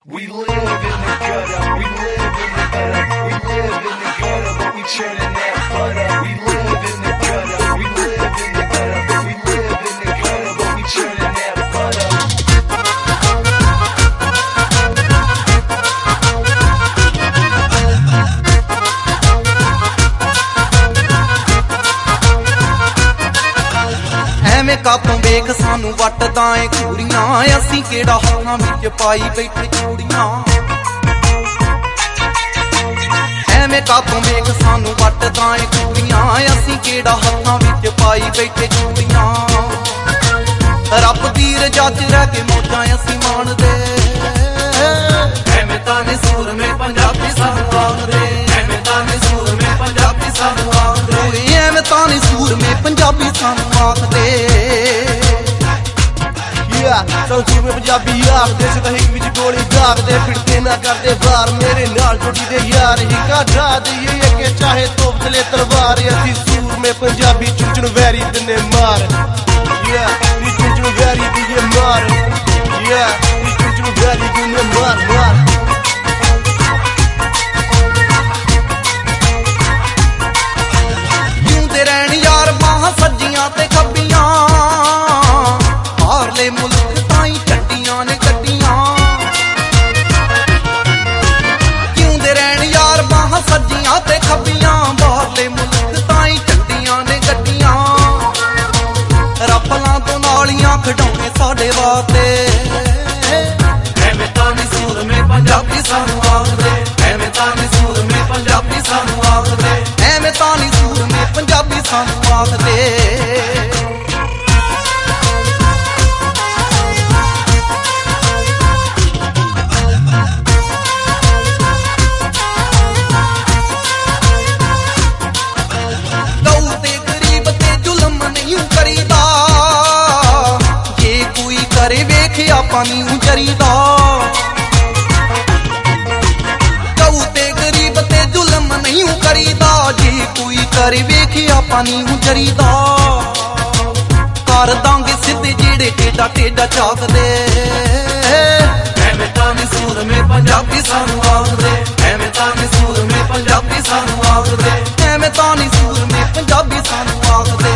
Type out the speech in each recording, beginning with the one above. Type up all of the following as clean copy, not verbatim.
We live in the gutter, we live in the gutter, we live in the gutter, but we churning that butter. We live in the gutter, we live in the gutter, we live in the gutter, but we churning that butter. ਐਵੇਂ ਕਾਤੋਂ ਵੇਖ ਸਾਨੂੰ ਵੱਟਦਾ ਏ ਘੂਰੀਆਂ, ਅਸੀਂ ਕਿਹੜਾ ਹੱਥਾਂ ਵਿੱਚ ਪਾਈ ਬੈਠੇ ਚੂੜੀਆਂ। ਐਵੇਂ ਕਾਤੋਂ ਵੇਖ ਸਾਨੂੰ ਵੱਟਦਾ ਏ ਘੂਰੀਆਂ, ਅਸੀਂ ਕਿਹੜਾ ਹੱਥਾਂ ਵਿੱਚ ਪਾਈ ਬੈਠੇ ਚੂੜੀਆਂ। ਰੱਬ ਦੀ ਰਜ਼ਾ 'ਚ ਰਹਿ ਕੇ ਮੌਜਾਂ ਅਸੀਂ ਮਾਣਦੇ, ਐਵੇਂ ਤਾਂ ਨੀ ਸੂਰਮੇ ਪੰਜਾਬੀ ਸਾਨੂੰ ਆਖਦੇ, ਐਵੇਂ ਤਾਂ ਨੀ ਸੂਰਮੇ ਪੰਜਾਬੀ ਸਾਨੂੰ ਆਖਦੇ, ਐਵੇਂ ਤਾਂ ਨੀ ਸੂਰਮੇ ਪੰਜਾਬੀ ਸਾਨੂੰ ਆਖਦੇ। ਸਾਨੂੰ ਸੂਰਮੇ ਪੰਜਾਬੀ ਆਖਦੇ, ਸਿੱਧਾ ਹਿੱਕ ਵਿੱਚ ਗੋਲੀ ਦਾਗਦੇ, ਫਿਰਦੇ ਨਾ ਕਰਦੇ ਵਾਰ, ਮੇਰੇ ਨਾਲ ਜੋੜੀ ਦੇ ਯਾਰ ਹਿੱਕਾ ਢਾ ਦਈਏ ਅੱਗੇ ਚਾਹੇ ਤੋਪ ਚਲੇ ਤਲਵਾਰ। ਅਸੀਂ ਸੂਰਮੇ ਪੰਜਾਬੀ ਚੁੰਚਣ ਵੈਰੀ ਦਿਨੇ ਮਾਰ, ਨੀ ਚੁੰਚਣ ਵੈਰੀ ਦੀਏ ਮਾਰ, ਨੀ ਚੁੰਚਣ ਵੈਰੀ ਦਿਨੇ ਮਾਰ ਮਾਰ। ਜਿਉਂਦੇ ਰਹਿਣ ਯਾਰ ਬਾਹਾਂ ਸੱਜੀਆਂ ਤੇ ਖੱਬੀਆਂ, ਬਾਹਰਲੇ ਮੁਲਕ ਤਾਈਂ ਚੱਡੀਆਂ ਨੇ ਗੱਡੀਆਂ। ਜਿਉਂਦੇ ਰਹਿਣ ਯਾਰ ਬਾਹਾਂ ਸੱਜੀਆਂ ਤੇ ਖੱਬੀਆਂ, ਬਾਹਰਲੇ ਮੁਲਕ ਤਾਈਂ ਚੱਡੀਆਂ ਨੇ ਗੱਡੀਆਂ। ਰੱਫਲਾਂ ਤੋਂ ਨਾਲੀਆਂ ਖਿਡਾਉਣੇ ਸਾਡੇ ਵਾਸਤੇ, ਐਵੇਂ ਤਾਂ ਨੀ ਸੂਰਮੇ ਪੰਜਾਬੀ ਸਾਨੂੰ ਆਖਦੇ, ਐਵੇਂ ਤਾਂ ਨੀ ਸੂਰਮੇ ਪੰਜਾਬੀ ਸਾਨੂੰ ਆਖਦੇ, ਐਵੇਂ ਤਾਂ ਨੀ ਸੂਰਮੇ ਪੰਜਾਬੀ ਸਾਨੂੰ ਆਖਦੇ। ਆਪਾਂ ਨੀ ਉਜਰੀਦਾ, ਗਊ ਤੇ ਗਰੀਬ ਤੇ ਜ਼ੁਲਮ ਨਹੀਂ ਕਰੀਦਾ, ਜੇ ਕੋਈ ਕਰੇ ਵੇਖ ਆਪਾਂ ਨੀ ਉਜਰੀਦਾ। ਕਰ ਦਾਂਗੇ ਸਿੱਧੇ ਜਿਹੜੇ ਟੇਡਾ ਟੇਡਾ ਚਾਕਦੇ, ਐਵੇਂ ਤਾਂ ਨੀ ਸੂਰਮੇ ਪੰਜਾਬੀ ਸਾਨੂੰ ਆਖਦੇ, ਐਵੇਂ ਤਾਂ ਨੀ ਸੂਰਮੇ ਪੰਜਾਬੀ ਸਾਨੂੰ ਆਖਦੇ, ਐਵੇਂ ਤਾਂ ਨੀ ਸੂਰਮੇ ਪੰਜਾਬੀ ਸਾਨੂੰ ਆਖਦੇ।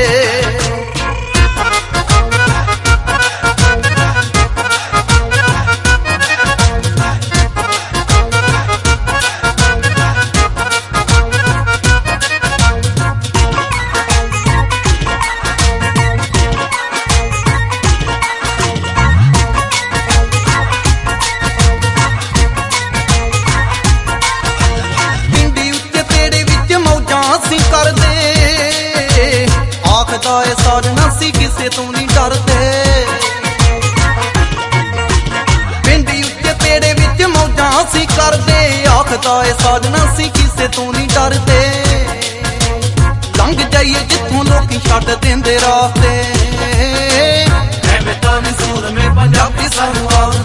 ਆਖਦਾ ਏ ਸਾਜਣਾ ਸੀ ਕਿਸੇ ਤੋਂ ਨੀ ਡਰਦੇ, ਪਿੰਡੀ ਉੱਤੇ ਪੇੜੇ ਵਿੱਚ ਮੌਜਾਂ ਅਸੀਂ ਕਰਦੇ। ਆਖਦਾ ਏ ਸਾਜਣਾ ਸੀ ਕਿਸੇ ਤੋਂ ਨੀ ਡਰਦੇ, ਲੰਘ ਜਾਈਏ ਜਿੱਥੋਂ ਲੋਕੀ ਛੱਡ ਦਿੰਦੇ ਰਾਸਤੇ, ਐਵੇਂ ਤਾਂ ਨੀ ਸੂਰਮੇ ਪੰਜਾਬੀ ਸਾਨੂੰ ਆਖਦੇ।